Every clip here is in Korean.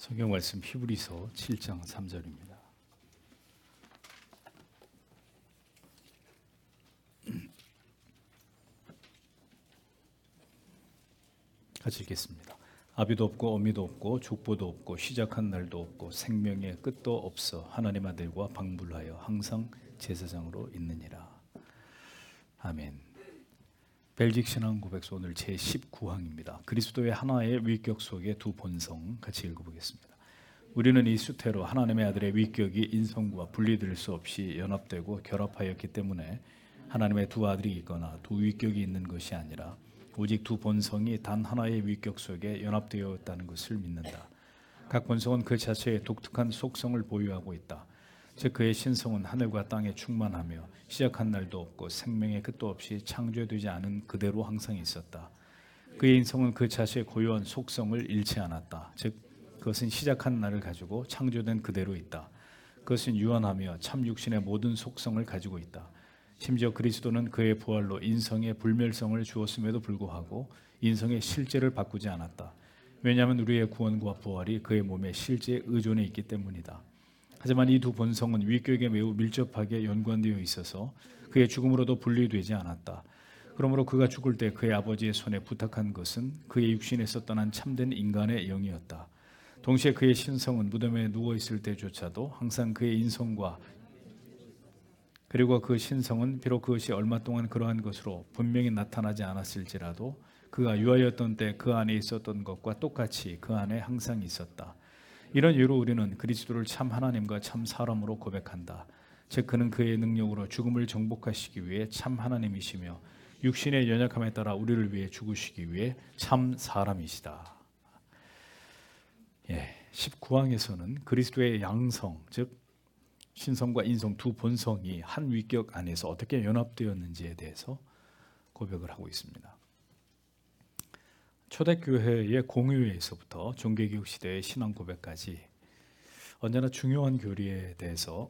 성경 말씀 히브리서 7장 3절입니다. 같이 읽겠습니다. 아비도 없고 어미도 없고 족보도 없고 시작한 날도 없고 생명의 끝도 없어 하나님 아들과 방불하여 항상 제사장으로 있느니라. 아멘. 벨직 신앙 고백서 오늘 제19항입니다. 그리스도의 하나의 위격 속의 두 본성 같이 읽어보겠습니다. 우리는 이 수태로 하나님의 아들의 위격이 인성과 분리될 수 없이 연합되고 결합하였기 때문에 하나님의 두 아들이 있거나 두 위격이 있는 것이 아니라 오직 두 본성이 단 하나의 위격 속에 연합되어 있다는 것을 믿는다. 각 본성은 그 자체의 독특한 속성을 보유하고 있다. 즉 그의 신성은 하늘과 땅에 충만하며 시작한 날도 없고 생명의 끝도 없이 창조되지 않은 그대로 항상 있었다. 그의 인성은 그 자체의 고유한 속성을 잃지 않았다. 즉 그것은 시작한 날을 가지고 창조된 그대로 있다. 그것은 유한하며 참 육신의 모든 속성을 가지고 있다. 심지어 그리스도는 그의 부활로 인성의 불멸성을 주었음에도 불구하고 인성의 실제를 바꾸지 않았다. 왜냐하면 우리의 구원과 부활이 그의 몸에 실제 의존해 있기 때문이다. 하지만 이 두 본성은 위격에 매우 밀접하게 연관되어 있어서 그의 죽음으로도 분리되지 않았다. 그러므로 그가 죽을 때 그의 아버지의 손에 부탁한 것은 그의 육신에서 떠난 참된 인간의 영이었다. 동시에 그의 신성은 무덤에 누워있을 때조차도 항상 그의 인성과 그리고 그 신성은 비록 그것이 얼마 동안 그러한 것으로 분명히 나타나지 않았을지라도 그가 유하였던 때 그 안에 있었던 것과 똑같이 그 안에 항상 있었다. 이런 이유로 우리는 그리스도를 참 하나님과 참 사람으로 고백한다. 즉 그는 그의 능력으로 죽음을 정복하시기 위해 참 하나님이시며 육신의 연약함에 따라 우리를 위해 죽으시기 위해 참 사람이시다. 19항에서는 그리스도의 양성, 즉 신성과 인성 두 본성이 한 위격 안에서 어떻게 연합되었는지에 대해서 고백을 하고 있습니다. 초대교회의 공유회에서부터 종교개혁 시대의 신앙 고백까지 언제나 중요한 교리에 대해서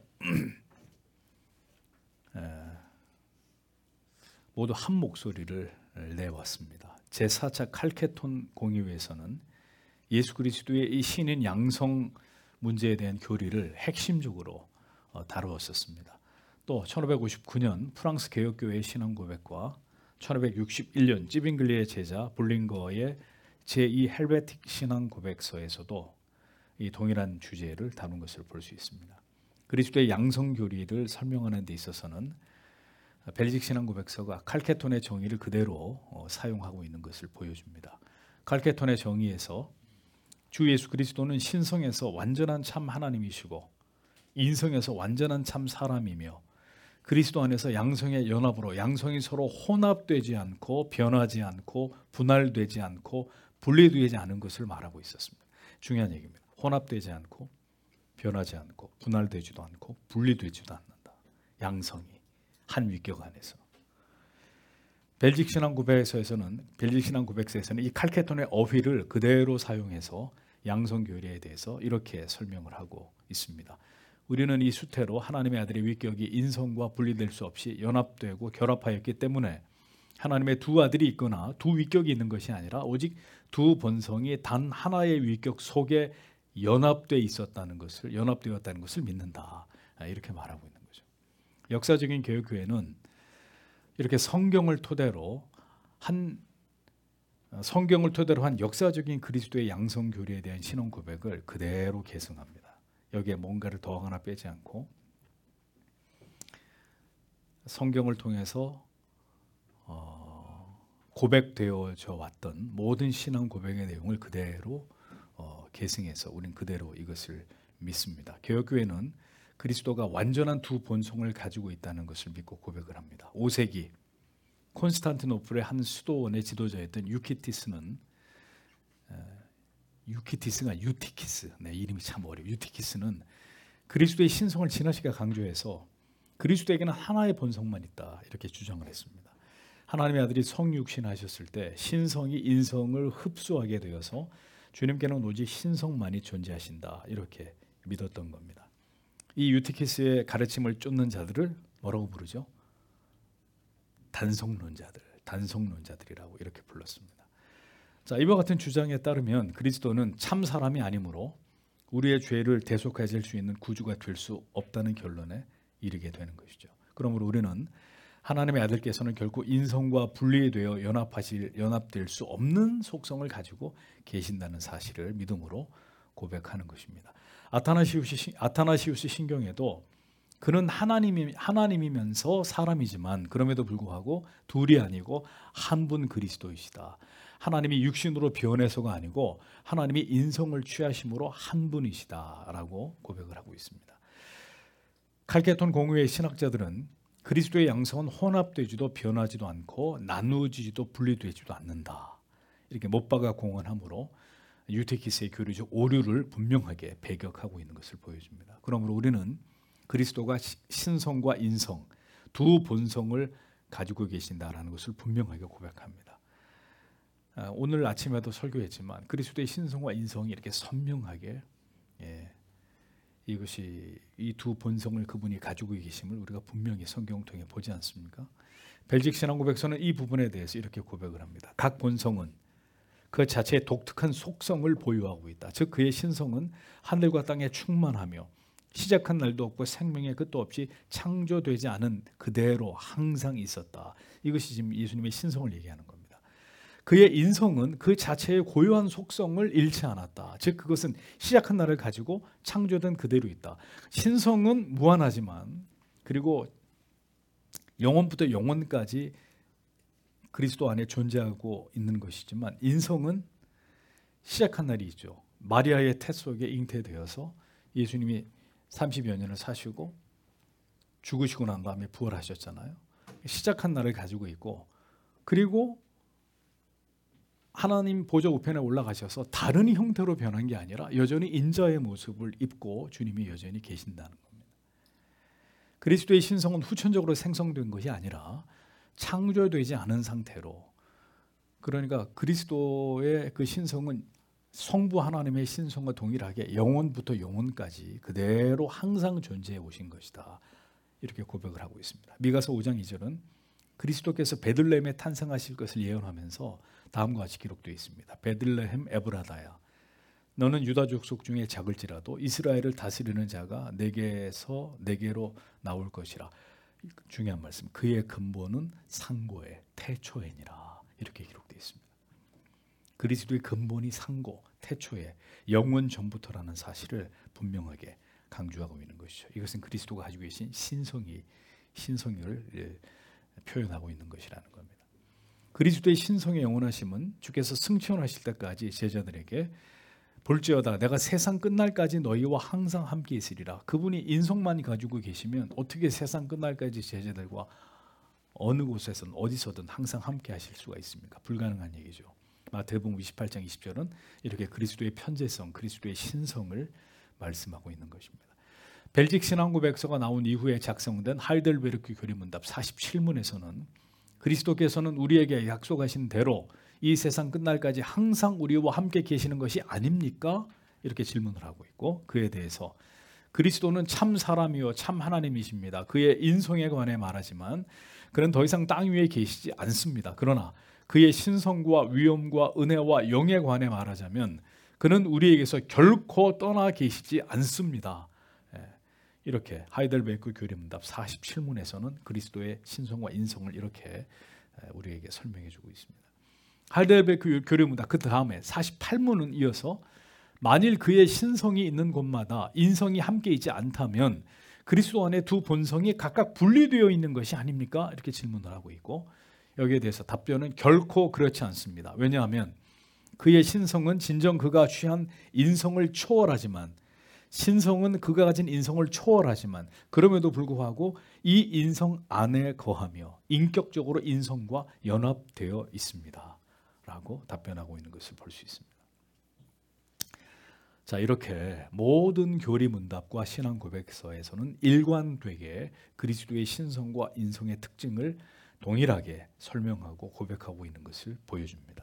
모두 한 목소리를 내왔습니다. 제4차 칼케톤 공유회에서는 예수 그리스도의 이 신인 양성 문제에 대한 교리를 핵심적으로 다루었었습니다. 또 1559년 프랑스 개혁교회의 신앙 고백과 1561년 찌빙글리의 제자 볼링거의 제2 헬베틱 신앙 고백서에서도 이 동일한 주제를 다룬 것을 볼 수 있습니다. 그리스도의 양성 교리를 설명하는 데 있어서는 벨직 신앙 고백서가 칼케톤의 정의를 그대로 사용하고 있는 것을 보여줍니다. 칼케톤의 정의에서 주 예수 그리스도는 신성에서 완전한 참 하나님이시고 인성에서 완전한 참 사람이며 그리스도 안에서 양성의 연합으로 양성이 서로 혼합되지 않고 변하지 않고 분할되지 않고 분리되지 않은 것을 말하고 있었습니다. 중요한 얘기입니다. 혼합되지 않고 변하지 않고 분할되지도 않고 분리되지도 않는다. 양성이 한 위격 안에서. 벨직 신앙 고백서에서는 이 칼케톤의 어휘를 그대로 사용해서 양성 교리에 대해서 이렇게 설명을 하고 있습니다. 우리는 이 수태로 하나님의 아들의 위격이 인성과 분리될 수 없이 연합되고 결합하였기 때문에 하나님의 두 아들이 있거나 두 위격이 있는 것이 아니라 오직 두 본성이 단 하나의 위격 속에 연합되었다는 것을 믿는다. 이렇게 말하고 있는 거죠. 역사적인 개혁교회는 이렇게 성경을 토대로 한 역사적인 그리스도의 양성 교리에 대한 신앙 고백을 그대로 계승합니다. 여기에 뭔가를 더하거나 빼지 않고 성경을 통해서 고백되어져 왔던 모든 신앙 고백의 내용을 그대로 계승해서 우리는 그대로 이것을 믿습니다. 개혁교회는 그리스도가 완전한 두 본성을 가지고 있다는 것을 믿고 고백을 합니다. 5세기 콘스탄티노플의 한 수도원의 지도자였던 유티키스, 이름이 참 어려워요. 유티키스는 그리스도의 신성을 지나치게 강조해서 그리스도에게는 하나의 본성만 있다 이렇게 주장을 했습니다. 하나님의 아들이 성육신하셨을 때 신성이 인성을 흡수하게 되어서 주님께는 오직 신성만이 존재하신다 이렇게 믿었던 겁니다. 이 유티키스의 가르침을 쫓는 자들을 뭐라고 부르죠? 단성론자들이라고 이렇게 불렀습니다. 자, 이와 같은 주장에 따르면 그리스도는 참 사람이 아니므로 우리의 죄를 대속하실 수 있는 구주가 될 수 없다는 결론에 이르게 되는 것이죠. 그러므로 우리는 하나님의 아들께서는 결코 인성과 분리되어 연합될 수 없는 속성을 가지고 계신다는 사실을 믿음으로 고백하는 것입니다. 아타나시우스 신경에도 그는 하나님이면서 사람이지만 그럼에도 불구하고 둘이 아니고 한 분 그리스도이시다. 하나님이 육신으로 변해서가 아니고 하나님이 인성을 취하심으로 한 분이시다라고 고백을 하고 있습니다. 칼케톤 공회의 신학자들은 그리스도의 양성은 혼합되지도 변하지도 않고 나누어지지도 분리되지도 않는다. 이렇게 못 박아 공언하므로 유테키스의 교리적 오류를 분명하게 배격하고 있는 것을 보여줍니다. 그러므로 우리는 그리스도가 신성과 인성 두 본성을 가지고 계신다라는 것을 분명하게 고백합니다. 오늘 아침에도 설교했지만 그리스도의 신성과 인성이 이렇게 선명하게 이것이 이 두 본성을 그분이 가지고 계심을 우리가 분명히 성경을 통해 보지 않습니까? 벨직 신앙고백서는 이 부분에 대해서 이렇게 고백을 합니다. 각 본성은 그 자체의 독특한 속성을 보유하고 있다. 즉 그의 신성은 하늘과 땅에 충만하며 시작한 날도 없고 생명의 끝도 없이 창조되지 않은 그대로 항상 있었다. 이것이 지금 예수님의 신성을 얘기하는 겁니다. 그의 인성은 그 자체의 고유한 속성을 잃지 않았다. 즉 그것은 시작한 날을 가지고 창조된 그대로 있다. 신성은 무한하지만 그리고 영원부터 영원까지 그리스도 안에 존재하고 있는 것이지만 인성은 시작한 날이 있죠. 마리아의 태 속에 잉태되어서 예수님이 30여 년을 사시고 죽으시고 난 다음에 부활하셨잖아요. 시작한 날을 가지고 있고 그리고 하나님 보좌 우편에 올라가셔서 다른 형태로 변한 게 아니라 여전히 인자의 모습을 입고 주님이 여전히 계신다는 겁니다. 그리스도의 신성은 후천적으로 생성된 것이 아니라 창조되지 않은 상태로, 그러니까 그리스도의 그 신성은 성부 하나님의 신성과 동일하게 영원부터 영원까지 그대로 항상 존재해 오신 것이다. 이렇게 고백을 하고 있습니다. 미가서 5장 2절은 그리스도께서 베들레헴에 탄생하실 것을 예언하면서 다음과 같이 기록되어 있습니다. 베들레헴 에브라다야, 너는 유다 족속 중에 작을지라도 이스라엘을 다스리는 자가 내게서 내게로 나올 것이라. 중요한 말씀. 그의 근본은 상고의 태초에니라. 이렇게 기록되어 있습니다. 그리스도의 근본이 상고, 태초에, 영원 전부터라는 사실을 분명하게 강조하고 있는 것이죠. 이것은 그리스도가 가지고 계신 신성을 표현하고 있는 것이라는 겁니다. 그리스도의 신성의 영원하심은 주께서 승천하실 때까지 제자들에게 볼지어다 내가 세상 끝날까지 너희와 항상 함께 있으리라. 그분이 인성만 가지고 계시면 어떻게 세상 끝날까지 제자들과 어느 곳에서든 어디서든 항상 함께 하실 수가 있습니까? 불가능한 얘기죠. 마태복음 28장 20절은 이렇게 그리스도의 편재성, 그리스도의 신성을 말씀하고 있는 것입니다. 벨직 신앙고백서가 나온 이후에 작성된 하이델베르크 교리문답 47문에서는 그리스도께서는 우리에게 약속하신 대로 이 세상 끝날까지 항상 우리와 함께 계시는 것이 아닙니까? 이렇게 질문을 하고 있고, 그에 대해서 그리스도는 참 사람이요 참 하나님이십니다. 그의 인성에 관해 말하지만 그는 더 이상 땅 위에 계시지 않습니다. 그러나 그의 신성과 위엄과 은혜와 영에 관해 말하자면 그는 우리에게서 결코 떠나 계시지 않습니다. 이렇게 하이델베르크 교리문답 47문에서는 그리스도의 신성과 인성을 이렇게 우리에게 설명해 주고 있습니다. 하이델베르크 교리문답 그 다음에 48문은 이어서 만일 그의 신성이 있는 곳마다 인성이 함께 있지 않다면 그리스도 안에 두 본성이 각각 분리되어 있는 것이 아닙니까? 이렇게 질문을 하고 있고, 여기에 대해서 답변은 결코 그렇지 않습니다. 왜냐하면 그의 신성은 진정 그가 취한 인성을 초월하지만, 신성은 그가 가진 인성을 초월하지만 그럼에도 불구하고 이 인성 안에 거하며 인격적으로 인성과 연합되어 있습니다 라고 답변하고 있는 것을 볼 수 있습니다. 자, 이렇게 모든 교리문답과 신앙고백서에서는 일관되게 그리스도의 신성과 인성의 특징을 동일하게 설명하고 고백하고 있는 것을 보여줍니다.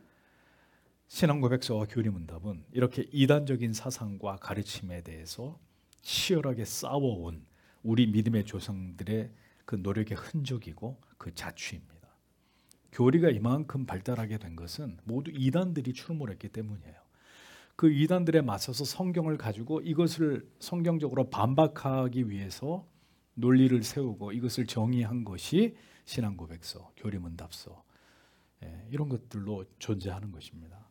신앙고백서와 교리문답은 이렇게 이단적인 사상과 가르침에 대해서 치열하게 싸워온 우리 믿음의 조상들의 그 노력의 흔적이고 그 자취입니다. 교리가 이만큼 발달하게 된 것은 모두 이단들이 출몰했기 때문이에요. 그 이단들에 맞서서 성경을 가지고 이것을 성경적으로 반박하기 위해서 논리를 세우고 이것을 정의한 것이 신앙고백서, 교리문답서, 이런 것들로 존재하는 것입니다.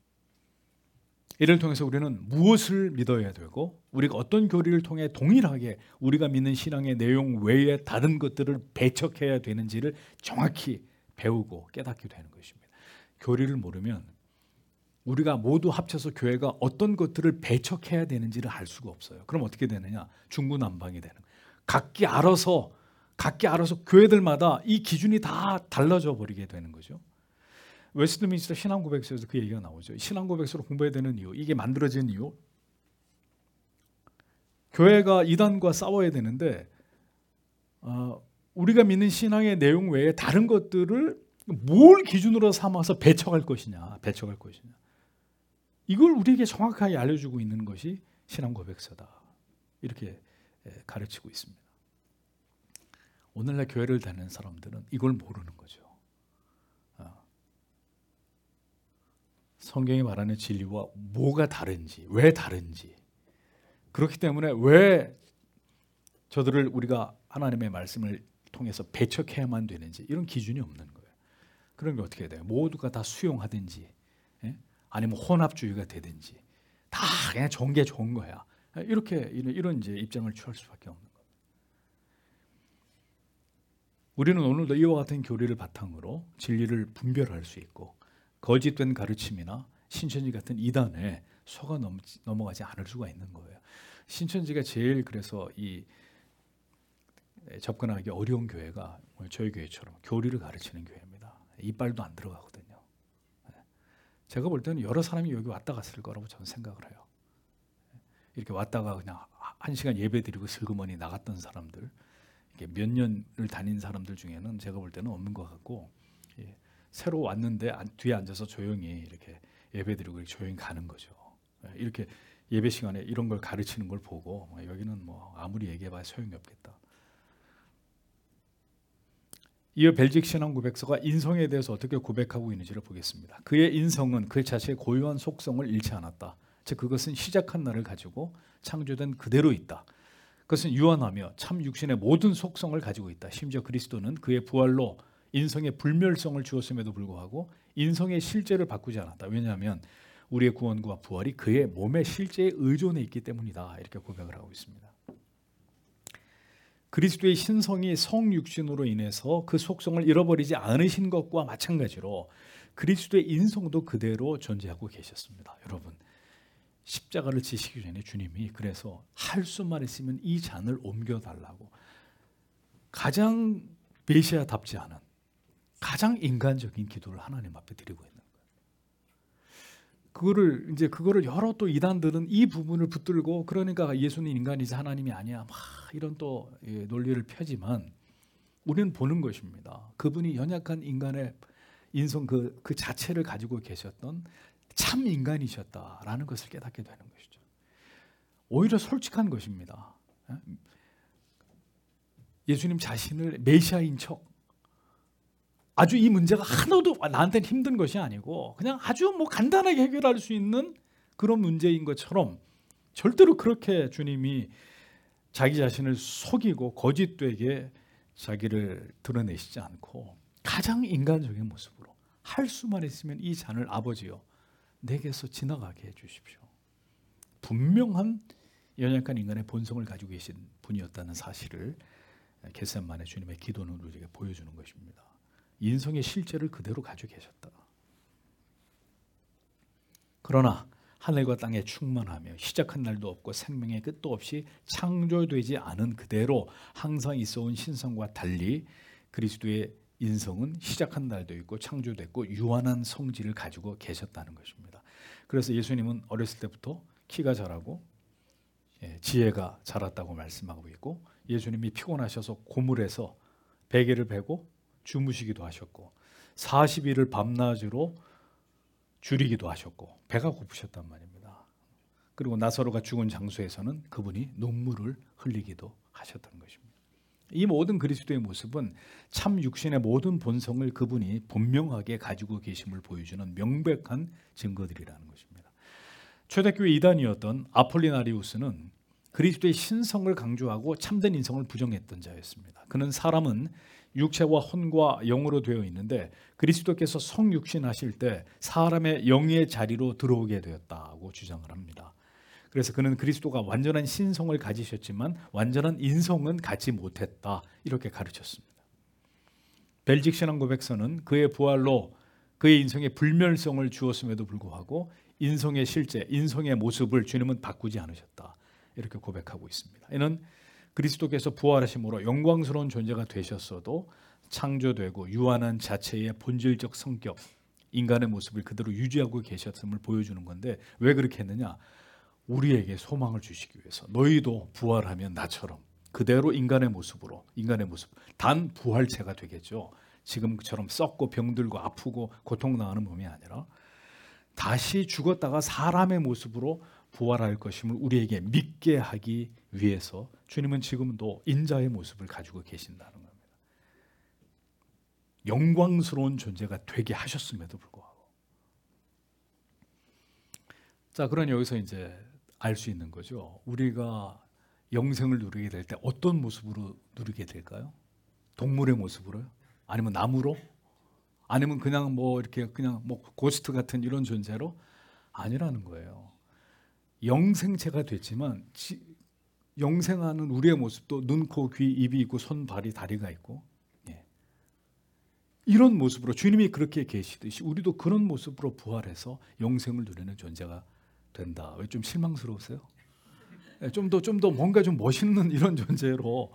이를 통해서 우리는 무엇을 믿어야 되고 우리가 어떤 교리를 통해 동일하게 우리가 믿는 신앙의 내용 외에 다른 것들을 배척해야 되는지를 정확히 배우고 깨닫게 되는 것입니다. 교리를 모르면 우리가 모두 합쳐서 교회가 어떤 것들을 배척해야 되는지를 알 수가 없어요. 그럼 어떻게 되느냐? 중구난방이 되는 거예요. 각기 알아서 교회들마다 이 기준이 다 달라져 버리게 되는 거죠. 웨스트민스터 신앙고백서에서 그 얘기가 나오죠. 신앙고백서로 공부해야 되는 이유, 이게 만들어진 이유, 교회가 이단과 싸워야 되는데 우리가 믿는 신앙의 내용 외에 다른 것들을 뭘 기준으로 삼아서 배척할 것이냐. 이걸 우리에게 정확하게 알려주고 있는 것이 신앙고백서다. 이렇게 가르치고 있습니다. 오늘날 교회를 다니는 사람들은 이걸 모르는 거죠. 성경이 말하는 진리와 뭐가 다른지, 왜 다른지, 그렇기 때문에 왜 저들을 우리가 하나님의 말씀을 통해서 배척해야만 되는지 이런 기준이 없는 거예요. 그런 게 어떻게 돼요? 모두가 다 수용하든지, 아니면 혼합주의가 되든지 다 그냥 좋은 게 좋은 거야. 이렇게 이런 이제 입장을 취할 수밖에 없는 거예요. 우리는 오늘도 이와 같은 교리를 바탕으로 진리를 분별할 수 있고 거짓된 가르침이나 신천지 같은 이단에 속아 넘어가지 않을 수가 있는 거예요. 신천지가 제일 그래서 이 접근하기 어려운 교회가 저희 교회처럼 교리를 가르치는 교회입니다. 이빨도 안 들어가거든요. 제가 볼 때는 여러 사람이 여기 왔다 갔을 거라고 저는 생각을 해요. 이렇게 왔다가 그냥 1시간 예배 드리고 슬그머니 나갔던 사람들, 이렇게 몇 년을 다닌 사람들 중에는 제가 볼 때는 없는 것 같고, 새로 왔는데 뒤에 앉아서 조용히 이렇게 예배 드리고 이렇게 조용히 가는 거죠. 이렇게 예배 시간에 이런 걸 가르치는 걸 보고 여기는 뭐 아무리 얘기해봐야 소용이 없겠다. 이어 벨직 신앙고백서가 인성에 대해서 어떻게 고백하고 있는지를 보겠습니다. 그의 인성은 그 자체의 고유한 속성을 잃지 않았다. 즉 그것은 시작한 날을 가지고 창조된 그대로 있다. 그것은 유한하며 참 육신의 모든 속성을 가지고 있다. 심지어 그리스도는 그의 부활로 인성의 불멸성을 주었음에도 불구하고 인성의 실제를 바꾸지 않았다. 왜냐하면 우리의 구원과 부활이 그의 몸의 실제에 의존해 있기 때문이다. 이렇게 고백을 하고 있습니다. 그리스도의 신성이 성육신으로 인해서 그 속성을 잃어버리지 않으신 것과 마찬가지로 그리스도의 인성도 그대로 존재하고 계셨습니다. 여러분, 십자가를 지시기 전에 주님이 그래서 할 수만 있으면 이 잔을 옮겨달라고 가장 메시아답지 않은 가장 인간적인 기도를 하나님 앞에 드리고 있는 거예요. 그거를 여러 또 이단들은 이 부분을 붙들고 그러니까 예수는 인간이지 하나님이 아니야 막 이런 또 논리를 펴지만 우리는 보는 것입니다. 그분이 연약한 인간의 인성 그 자체를 가지고 계셨던 참 인간이셨다라는 것을 깨닫게 되는 것이죠. 오히려 솔직한 것입니다. 예수님 자신을 메시아인 척 아주 이 문제가 하나도 나한테는 힘든 것이 아니고 그냥 아주 뭐 간단하게 해결할 수 있는 그런 문제인 것처럼 절대로 그렇게 주님이 자기 자신을 속이고 거짓되게 자기를 드러내시지 않고 가장 인간적인 모습으로 할 수만 있으면 이 잔을 아버지여 내게서 지나가게 해주십시오. 분명한 연약한 인간의 본성을 가지고 계신 분이었다는 사실을 겟세마네 주님의 기도는 우리에게 보여주는 것입니다. 인성의 실제를 그대로 가지고 계셨다. 그러나 하늘과 땅에 충만하며 시작한 날도 없고 생명의 끝도 없이 창조되지 않은 그대로 항상 있어온 신성과 달리 그리스도의 인성은 시작한 날도 있고 창조됐고 유한한 성질을 가지고 계셨다는 것입니다. 그래서 예수님은 어렸을 때부터 키가 자라고 지혜가 자랐다고 말씀하고 있고 예수님이 피곤하셔서 고물에서 베개를 베고 주무시기도 하셨고 40일을 밤낮으로 줄이기도 하셨고 배가 고프셨단 말입니다. 그리고 나사로가 죽은 장소에서는 그분이 눈물을 흘리기도 하셨던 것입니다. 이 모든 그리스도의 모습은 참 육신의 모든 본성을 그분이 분명하게 가지고 계심을 보여주는 명백한 증거들이라는 것입니다. 초대교회 이단이었던 아폴리나리우스는 그리스도의 신성을 강조하고 참된 인성을 부정했던 자였습니다. 그는 사람은 육체와 혼과 영으로 되어 있는데 그리스도께서 성육신하실 때 사람의 영의 자리로 들어오게 되었다고 주장을 합니다. 그래서 그는 그리스도가 완전한 신성을 가지셨지만 완전한 인성은 갖지 못했다, 이렇게 가르쳤습니다. 벨직 신앙 고백서는 그의 부활로 그의 인성에 불멸성을 주었음에도 불구하고 인성의 실제, 인성의 모습을 주님은 바꾸지 않으셨다, 이렇게 고백하고 있습니다. 이는 그리스도께서 부활하심으로 영광스러운 존재가 되셨어도 창조되고 유한한 자체의 본질적 성격, 인간의 모습을 그대로 유지하고 계셨음을 보여주는 건데, 왜 그렇게 했느냐? 우리에게 소망을 주시기 위해서. 너희도 부활하면 나처럼 그대로 인간의 모습으로, 단 부활체가 되겠죠. 지금처럼 썩고 병들고 아프고 고통당하는 몸이 아니라 다시 죽었다가 사람의 모습으로 부활할 것임을 우리에게 믿게 하기 위해서 주님은 지금도 인자의 모습을 가지고 계신다는 겁니다. 영광스러운 존재가 되게 하셨음에도 불구하고. 자, 그러니 여기서 이제 알 수 있는 거죠. 우리가 영생을 누리게 될 때 어떤 모습으로 누리게 될까요? 동물의 모습으로요? 아니면 나무로? 아니면 그냥 이렇게 고스트 같은 이런 존재로? 아니라는 거예요. 영생체가 됐지만 영생하는 우리의 모습도 눈, 코, 귀, 입이 있고 손, 발이, 다리가 있고, 이런 모습으로 주님이 그렇게 계시듯이 우리도 그런 모습으로 부활해서 영생을 누리는 존재가 된다. 왜 좀 실망스러우세요? 좀 더 뭔가 좀 멋있는 이런 존재로,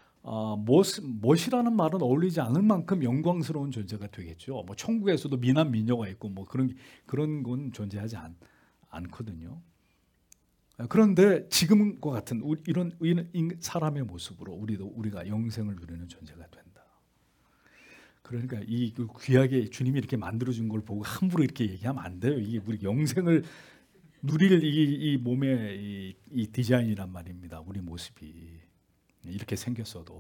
멋이라는 말은 어울리지 않을 만큼 영광스러운 존재가 되겠죠. 천국에서도 미남 미녀가 있고 그런 건 존재하지 않거든요. 그런데 지금과 같은 이런 사람의 모습으로 우리가 영생을 누리는 존재가 된다. 그러니까 이 귀하게 주님이 이렇게 만들어준 걸 보고 함부로 이렇게 얘기하면 안 돼요. 이게 우리 영생을 누릴 이 몸의 이 디자인이란 말입니다. 우리 모습이 이렇게 생겼어도.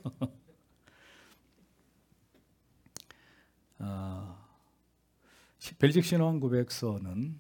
벨직 신앙 고백서는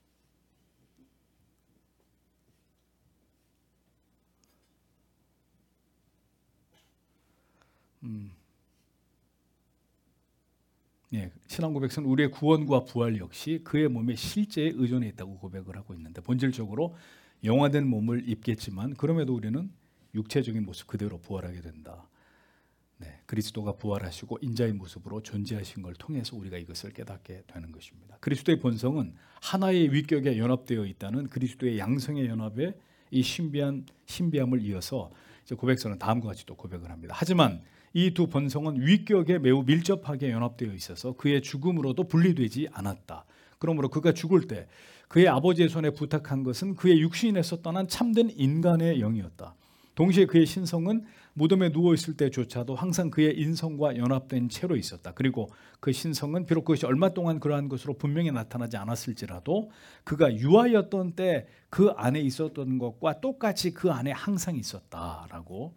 신앙 고백서는 우리의 구원과 부활 역시 그의 몸의 실제에 의존해 있다고 고백을 하고 있는데, 본질적으로 영화된 몸을 입겠지만 그럼에도 우리는 육체적인 모습 그대로 부활하게 된다. 그리스도가 부활하시고 인자의 모습으로 존재하신 걸 통해서 우리가 이것을 깨닫게 되는 것입니다. 그리스도의 본성은 하나의 위격에 연합되어 있다는 그리스도의 양성의 연합의 이 신비함을 이어서 이제 고백서는 다음과 같이 또 고백을 합니다. 하지만 이 두 본성은 위격에 매우 밀접하게 연합되어 있어서 그의 죽음으로도 분리되지 않았다. 그러므로 그가 죽을 때 그의 아버지의 손에 부탁한 것은 그의 육신에서 떠난 참된 인간의 영이었다. 동시에 그의 신성은 무덤에 누워있을 때조차도 항상 그의 인성과 연합된 채로 있었다. 그리고 그 신성은 비록 그것이 얼마 동안 그러한 것으로 분명히 나타나지 않았을지라도 그가 유아였던 때 그 안에 있었던 것과 똑같이 그 안에 항상 있었다라고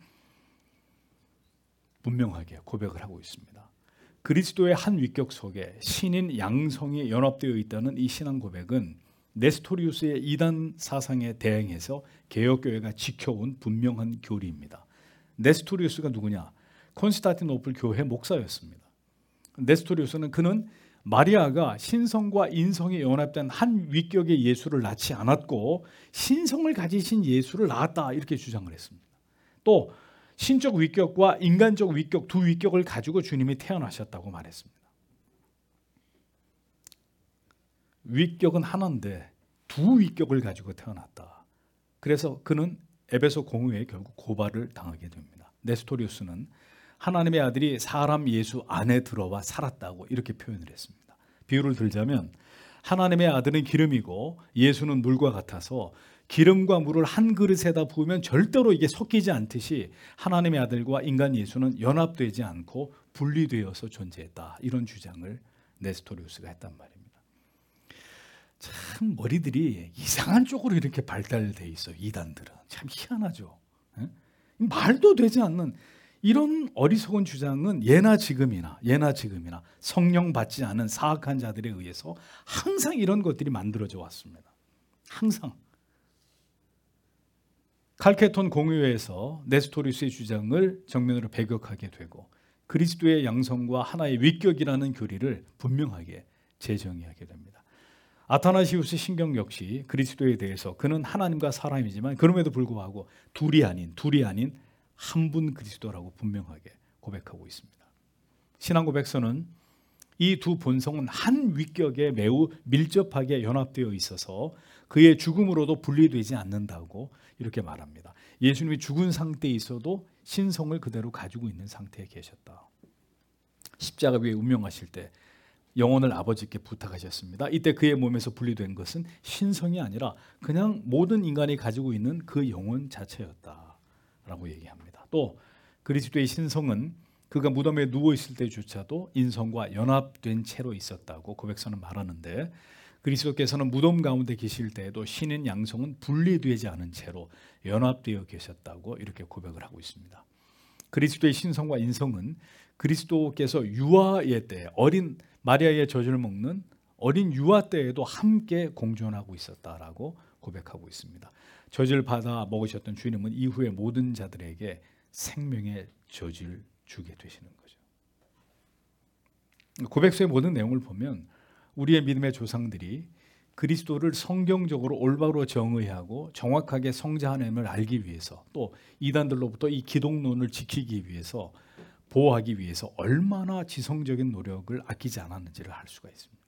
분명하게 고백을 하고 있습니다. 그리스도의 한 위격 속에 신인 양성이 연합되어 있다는 이 신앙 고백은 네스토리우스의 이단 사상에 대응해서 개혁교회가 지켜온 분명한 교리입니다. 네스토리우스가 누구냐? 콘스탄티노플 교회 목사였습니다. 네스토리우스는 그는 마리아가 신성과 인성이 연합된 한 위격의 예수를 낳지 않았고 신성을 가지신 예수를 낳았다, 이렇게 주장을 했습니다. 또 신적 위격과 인간적 위격, 두 위격을 가지고 주님이 태어나셨다고 말했습니다. 위격은 하나인데 두 위격을 가지고 태어났다. 그래서 그는 에베소 공회에 결국 고발을 당하게 됩니다. 네스토리우스는 하나님의 아들이 사람 예수 안에 들어와 살았다고 이렇게 표현을 했습니다. 비유를 들자면 하나님의 아들은 기름이고 예수는 물과 같아서 기름과 물을 한 그릇에다 부으면 절대로 이게 섞이지 않듯이 하나님의 아들과 인간 예수는 연합되지 않고 분리되어서 존재했다. 이런 주장을 네스토리우스가 했단 말입니다. 참 머리들이 이상한 쪽으로 이렇게 발달돼 있어요. 이단들은 참 희한하죠. 말도 되지 않는 이런 어리석은 주장은 예나 지금이나 성령 받지 않은 사악한 자들에 의해서 항상 이런 것들이 만들어져 왔습니다. 항상. 칼케톤 공유회에서 네스토리스의 주장을 정면으로 배격하게 되고 그리스도의 양성과 하나의 위격이라는 교리를 분명하게 재정의하게 됩니다. 아타나시우스 신경 역시 그리스도에 대해서 그는 하나님과 사람이지만 그럼에도 불구하고 둘이 아닌 한 분 그리스도라고 분명하게 고백하고 있습니다. 신앙 고백서는 이 두 본성은 한 위격에 매우 밀접하게 연합되어 있어서 그의 죽음으로도 분리되지 않는다고 이렇게 말합니다. 예수님이 죽은 상태에 있어도 신성을 그대로 가지고 있는 상태에 계셨다. 십자가 위에 운명하실 때 영혼을 아버지께 부탁하셨습니다. 이때 그의 몸에서 분리된 것은 신성이 아니라 그냥 모든 인간이 가지고 있는 그 영혼 자체였다라고 얘기합니다. 또 그리스도의 신성은 그가 무덤에 누워있을 때조차도 인성과 연합된 채로 있었다고 고백서는 말하는데 그리스도께서는 무덤 가운데 계실 때에도 신인 양성은 분리되지 않은 채로 연합되어 계셨다고 이렇게 고백을 하고 있습니다. 그리스도의 신성과 인성은 그리스도께서 유아의 때 어린 마리아의 젖을 먹는 어린 유아 때에도 함께 공존하고 있었다라고 고백하고 있습니다. 젖을 받아 먹으셨던 주님은 이후에 모든 자들에게 생명의 젖을 주게 되시는 거죠. 고백서의 모든 내용을 보면 우리의 믿음의 조상들이 그리스도를 성경적으로 올바로 정의하고 정확하게 성자하나님을 알기 위해서 또 이단들로부터 이 기독론을 지키기 위해서 보호하기 위해서 얼마나 지성적인 노력을 아끼지 않았는지를 알 수가 있습니다.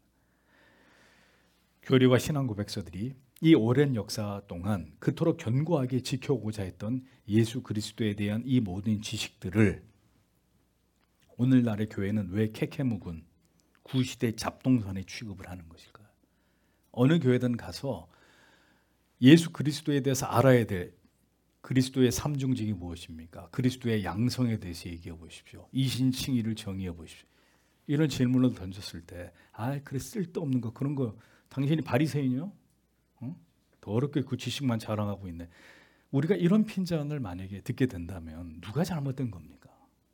교리와 신앙 고백서들이 이 오랜 역사 동안 그토록 견고하게 지켜오고자 했던 예수 그리스도에 대한 이 모든 지식들을 오늘날의 교회는 왜 캐캐묵은 구시대 잡동사니 취급을 하는 것일까요? 어느 교회든 가서 예수 그리스도에 대해서 알아야 될 그리스도의 삼중직이 무엇입니까? 그리스도의 양성에 대해서 얘기해 보십시오. 이신칭의를 정의해 보십시오. 이런 질문을 던졌을 때 그래 쓸데없는 거 그런 거 당신이 바리새인이요? 더 어렵게 그 지식만 자랑하고 있네. 우리가 이런 핀잔을 만약에 듣게 된다면 누가 잘못된 겁니까?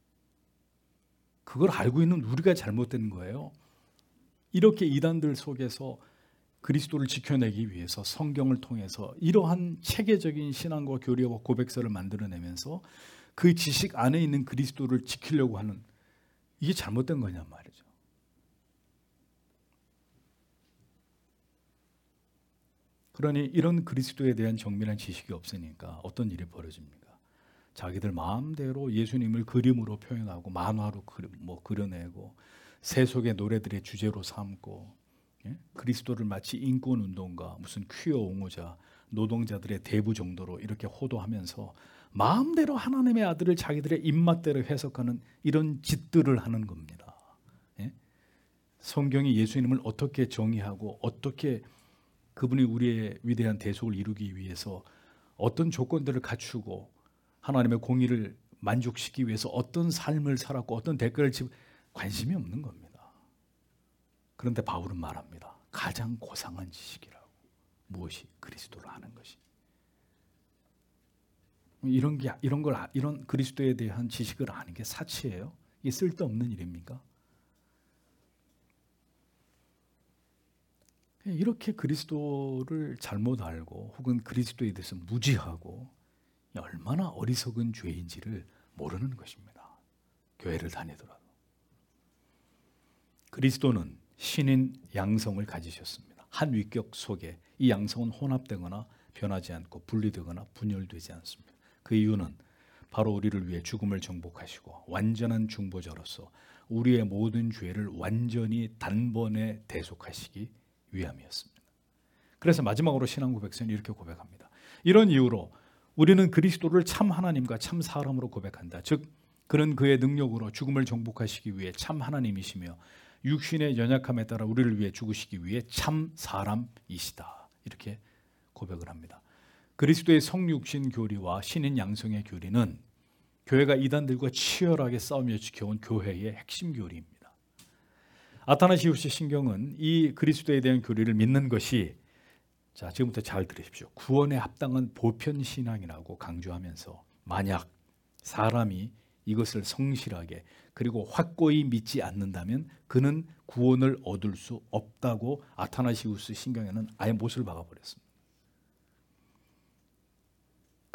그걸 알고 있는 우리가 잘못된 거예요. 이렇게 이단들 속에서 그리스도를 지켜내기 위해서 성경을 통해서 이러한 체계적인 신앙과 교리와 고백서를 만들어내면서 그 지식 안에 있는 그리스도를 지키려고 하는 이게 잘못된 거냐 말이죠. 그러니 이런 그리스도에 대한 정밀한 지식이 없으니까 어떤 일이 벌어집니까? 자기들 마음대로 예수님을 그림으로 표현하고 만화로 그려내고 세속의 노래들의 주제로 삼고 그리스도를 마치 인권운동가 무슨 퀴어 옹호자 노동자들의 대부 정도로 이렇게 호도하면서 마음대로 하나님의 아들을 자기들의 입맛대로 해석하는 이런 짓들을 하는 겁니다. 성경이 예수님을 어떻게 정의하고 어떻게 그분이 우리의 위대한 대속을 이루기 위해서 어떤 조건들을 갖추고 하나님의 공의를 만족시키기 위해서 어떤 삶을 살았고 어떤 대가를 지고 관심이 없는 겁니다. 그런데 바울은 말합니다. 가장 고상한 지식이라고. 무엇이? 그리스도를 아는 것이. 이런 그리스도에 대한 지식을 아는 게 사치예요? 이게 쓸데없는 일입니까? 이렇게 그리스도를 잘못 알고 혹은 그리스도에 대해서 무지하고 얼마나 어리석은 죄인지를 모르는 것입니다. 교회를 다니더라도. 그리스도는 신인 양성을 가지셨습니다. 한 위격 속에 이 양성은 혼합되거나 변하지 않고 분리되거나 분열되지 않습니다. 그 이유는 바로 우리를 위해 죽음을 정복하시고 완전한 중보자로서 우리의 모든 죄를 완전히 단번에 대속하시기 위함이었습니다. 그래서 마지막으로 신앙 고백서는 이렇게 고백합니다. 이런 이유로 우리는 그리스도를 참 하나님과 참 사람으로 고백한다. 즉 그는 그의 능력으로 죽음을 정복하시기 위해 참 하나님이시며 육신의 연약함에 따라 우리를 위해 죽으시기 위해 참 사람이시다. 이렇게 고백을 합니다. 그리스도의 성육신 교리와 신인 양성의 교리는 교회가 이단들과 치열하게 싸우며 지켜온 교회의 핵심 교리입니다. 아타나시우스 신경은 이 그리스도에 대한 교리를 믿는 것이 자, 지금부터 잘 들으십시오. 구원에 합당한 보편 신앙이라고 강조하면서 만약 사람이 이것을 성실하게 그리고 확고히 믿지 않는다면 그는 구원을 얻을 수 없다고 아타나시우스 신경에는 아예 못을 박아버렸습니다.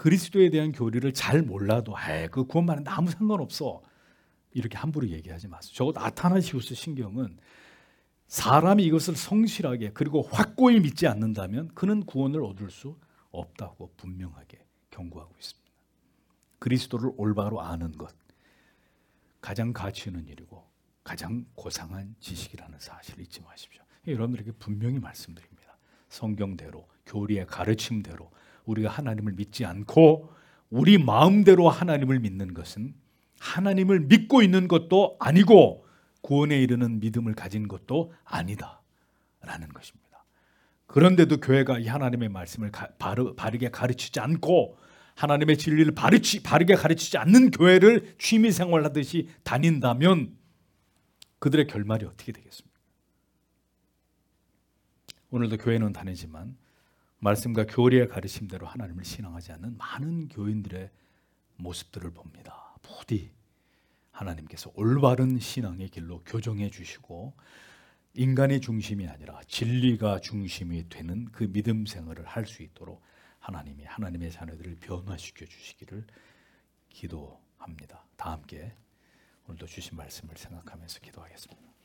그리스도에 대한 교리를 잘 몰라도 그 구원만은 아무 상관없어 이렇게 함부로 얘기하지 마세요. 적어도 아타나시우스 신경은 사람이 이것을 성실하게 그리고 확고히 믿지 않는다면 그는 구원을 얻을 수 없다고 분명하게 경고하고 있습니다. 그리스도를 올바로 아는 것, 가장 가치 있는 일이고 가장 고상한 지식이라는 사실을 잊지 마십시오. 여러분들에게 분명히 말씀드립니다. 성경대로, 교리의 가르침대로 우리가 하나님을 믿지 않고 우리 마음대로 하나님을 믿는 것은 하나님을 믿고 있는 것도 아니고 구원에 이르는 믿음을 가진 것도 아니다라는 것입니다. 그런데도 교회가 이 하나님의 말씀을 바르게 가르치지 않고 하나님의 진리를 바르게 가르치지 않는 교회를 취미생활하듯이 다닌다면 그들의 결말이 어떻게 되겠습니까? 오늘도 교회는 다니지만 말씀과 교리의 가르침대로 하나님을 신앙하지 않는 많은 교인들의 모습들을 봅니다. 부디 하나님께서 올바른 신앙의 길로 교정해 주시고 인간의 중심이 아니라 진리가 중심이 되는 그 믿음 생활을 할 수 있도록 하나님이 하나님의 자녀들을 변화시켜 주시기를 기도합니다. 다 함께 오늘도 주신 말씀을 생각하면서 기도하겠습니다.